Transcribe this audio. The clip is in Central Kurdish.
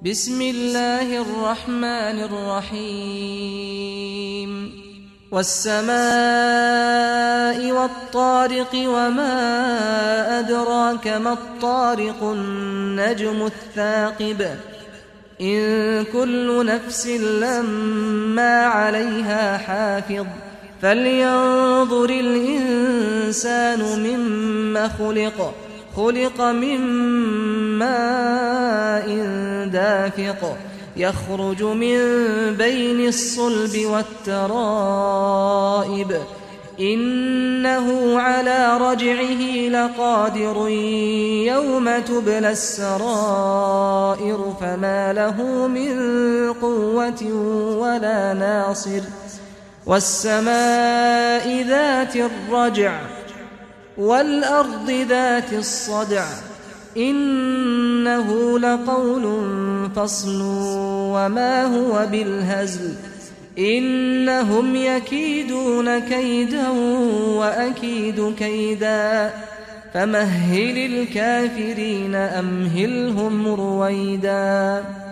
بسم الله الرحمن الرحيم والسماء والطارق وما أدراك ما الطارق النجم الثاقب إن كل نفس لما عليها حافظ فلينظر الإنسان مما خلق من ماء دافق يخرج من بين الصلب والترائب إنه على رجعه لقادر يوم تبلى السرائر فما له من قوة ولا ناصر والسماء ذات الرجع والأرض ذات الصدع إنه لقول فصل وما هو بالهزل إنهم يكيدون كيدا وأكيد كيدا فمهل الكافرين أمهلهم رويدا